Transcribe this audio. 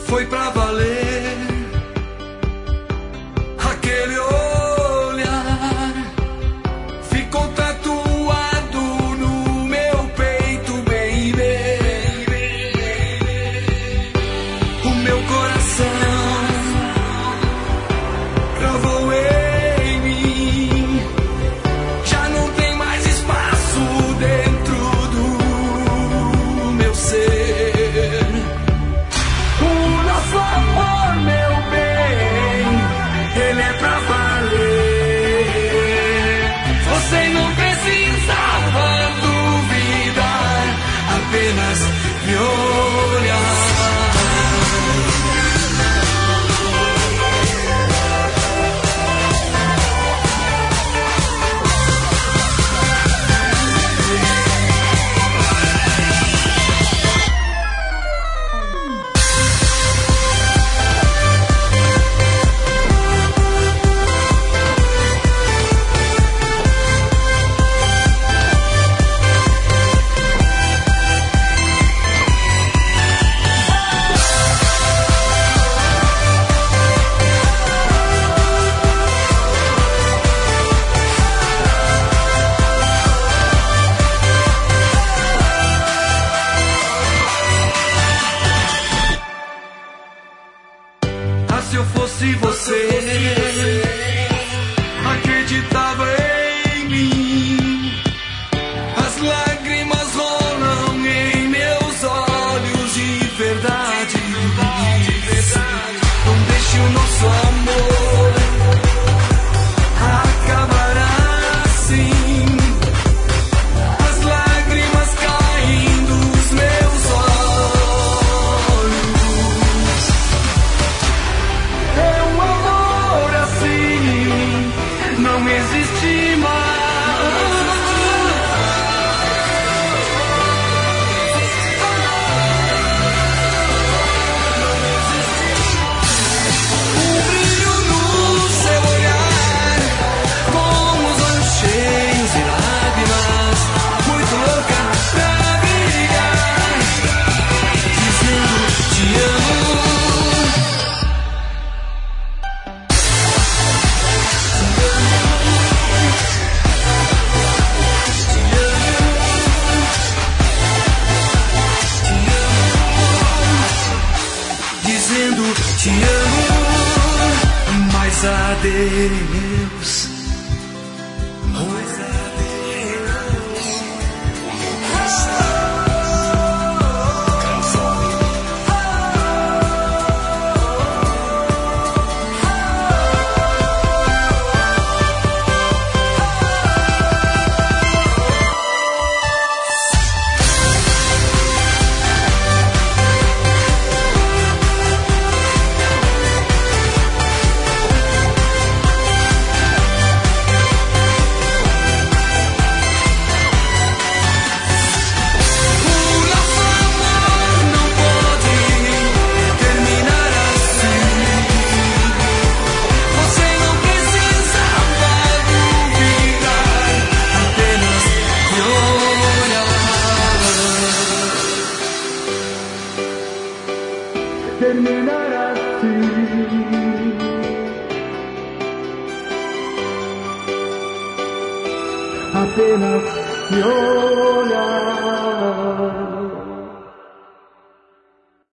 foi pra valer. Aquele olhar ficou tatuado no meu peito, baby. O meu coração gravou em mim. Já não tem mais espaço dentro do meu ser. O nosso amor, meu bem, ele é pra valer. Você não precisava duvidar, apenas me olhar. Se eu fosse você, acreditava em mim. As lágrimas rolam em meus olhos de verdade. Não deixe o nosso amor acabar assim. As lágrimas caem dos meus olhos. Não existe mais. Um brilho no seu olhar, com os olhos cheios de lágrimas, muito louca pra brilhar, dizendo te amo. Dizendo te amo, mas adeus. Mas adeus. Terminar assim, apenas me olhar.